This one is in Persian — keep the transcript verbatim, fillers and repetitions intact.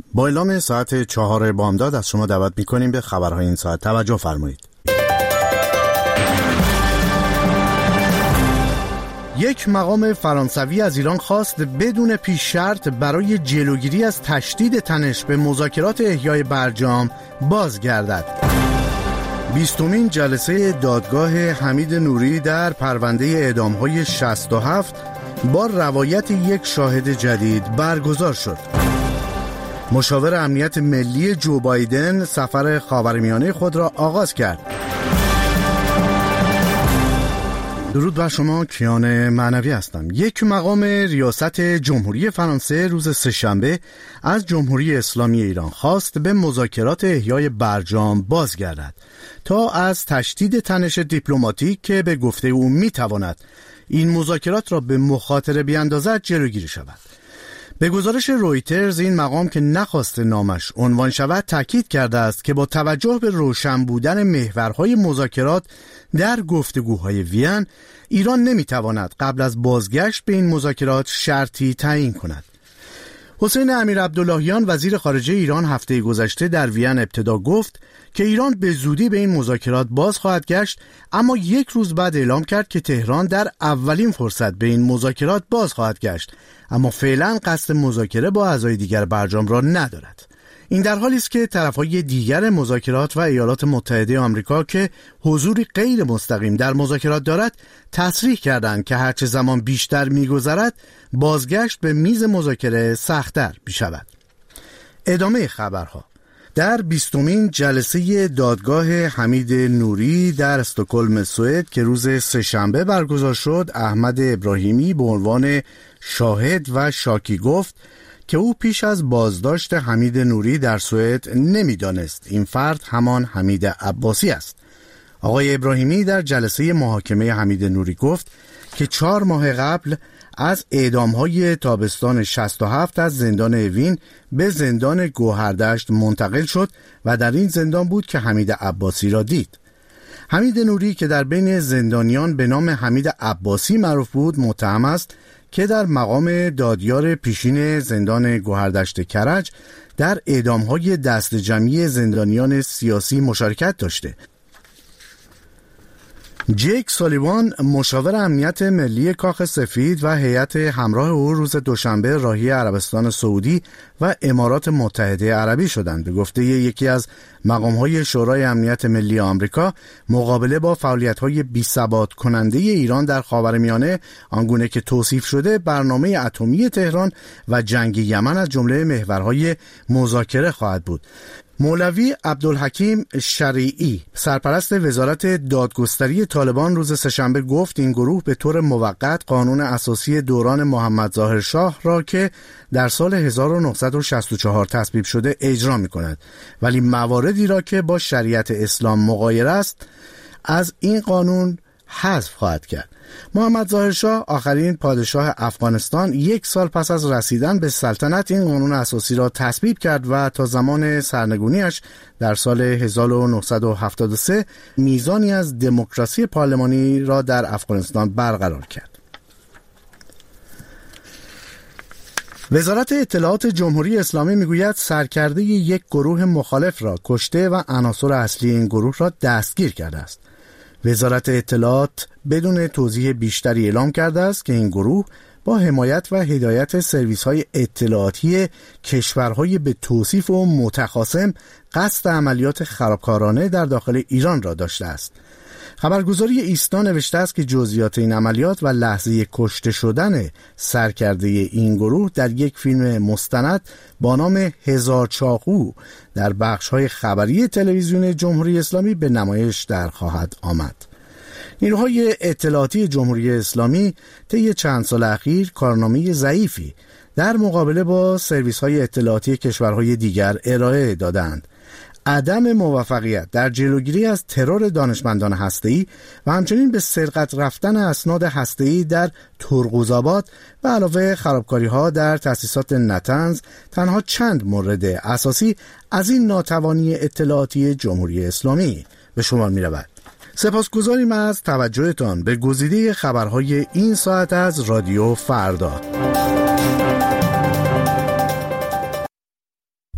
با اعلام ساعت چهار بامداد از شما دعوت می‌کنیم به خبرهای این ساعت توجه فرمایید. یک مقام فرانسوی از ایران خواست بدون پیش شرط برای جلوگیری از تشدید تنش به مذاکرات احیای برجام بازگردد. بیستمین جلسه دادگاه حمید نوری در پرونده اعدام‌های شصت و هفت با روایت یک شاهد جدید برگزار شد. مشاور امنیت ملی جو بایدن سفر خاورمیانه خود را آغاز کرد. درود بر شما، کیان معنوی هستم. یک مقام ریاست جمهوری فرانسه روز سه‌شنبه از جمهوری اسلامی ایران خواست به مذاکرات احیای برجام بازگردد تا از تشدید تنش دیپلماتیک که به گفته او میتواند این مذاکرات را به مخاطره بیاندازد جلوگیری شود. به گزارش رویترز این مقام که نخواست نامش عنوان شود تاکید کرده است که با توجه به روشن بودن محورهای مذاکرات در گفتگوهای وین، ایران نمیتواند قبل از بازگشت به این مذاکرات شرطی تعیین کند. حسین امیرعبداللهیان وزیر خارجه ایران هفته گذشته در وین ابتدا گفت که ایران به زودی به این مذاکرات باز خواهد گشت، اما یک روز بعد اعلام کرد که تهران در اولین فرصت به این مذاکرات باز خواهد گشت، اما فعلا قصد مذاکره با اعضای دیگر برجام را ندارد. این در حالی است که طرفهای دیگر مذاکرات و ایالات متحده آمریکا که حضوری غیر مستقیم در مذاکرات دارد تصریح کردند که هرچه زمان بیشتر می‌گذرد بازگشت به میز مذاکره سخت‌تر می‌شود. ادامه خبرها. در بیستمین جلسه دادگاه حمید نوری در استکهلم سوئد که روز سه‌شنبه برگزار شد، احمد ابراهیمی به عنوان شاهد و شاکی گفت که او پیش از بازداشت حمید نوری در سوئد نمیدانست این فرد همان حمید عباسی است. آقای ابراهیمی در جلسه محاکمه حمید نوری گفت که چهار ماه قبل از اعدام‌های تابستان شصت و هفت از زندان اوین به زندان گوهردشت منتقل شد و در این زندان بود که حمید عباسی را دید. حمید نوری که در بین زندانیان به نام حمید عباسی معروف بود، متهم است که در مقام دادیار پیشین زندان گوهردشت کرج در اعدام‌های دست جمعی زندانیان سیاسی مشارکت داشته. جیک سالیوان مشاور امنیت ملی کاخ سفید و هیئت همراه او روز دوشنبه راهی عربستان سعودی و امارات متحده عربی شدند. به گفته یکی از مقام‌های شورای امنیت ملی آمریکا، مقابله با فعالیت‌های بی‌ثبات کننده ایران در خاورمیانه آنگونه که توصیف شده برنامه اتمی تهران و جنگ یمن از جمله محورهای مذاکره خواهد بود. مولوی عبدالحکیم شریعی سرپرست وزارت دادگستری طالبان روز سه‌شنبه گفت این گروه به طور موقت قانون اساسی دوران محمد ظاهر شاه را که در سال هزار و نهصد و شصت و چهار تصویب شده اجرا می کند، ولی مواردی را که با شریعت اسلام مغایر است از این قانون حذف خواهد کرد. محمد ظاهر شاه آخرین پادشاه افغانستان یک سال پس از رسیدن به سلطنت این قانون اساسی را تصویب کرد و تا زمان سرنگونیش در سال هزار و نهصد و هفتاد و سه میزانی از دموکراسی پارلمانی را در افغانستان برقرار کرد. وزارت اطلاعات جمهوری اسلامی میگوید سرکرده یک گروه مخالف را کشته و عناصر اصلی این گروه را دستگیر کرده است. وزارت اطلاعات بدون توضیح بیشتری اعلام کرده است که این گروه با حمایت و هدایت سرویس‌های اطلاعاتی کشورهای به توصیف و متخاصم قصد عملیات خرابکارانه در داخل ایران را داشته است. خبرگزاری ایسنا نوشته است که جزئیات این عملیات و لحظه کشته شدن سرکرده این گروه در یک فیلم مستند با نام هزار چاقو در بخش‌های خبری تلویزیون جمهوری اسلامی به نمایش در خواهد آمد. نیروهای اطلاعاتی جمهوری اسلامی طی چند سال اخیر کارنامه ضعیفی در مقابله با سرویس‌های اطلاعاتی کشورهای دیگر ارائه دادند. عدم موفقیت در جلوگیری از ترور دانشمندان هسته‌ای و همچنین به سرقت رفتن اسناد هسته‌ای در ترقوزآباد و علاوه خرابکاری‌ها در تأسیسات نتنز تنها چند مورد اساسی از این ناتوانی اطلاعاتی جمهوری اسلامی به شمار می‌رود. سپاسگزاریم از توجهتان به گزیده خبرهای این ساعت از رادیو فردا.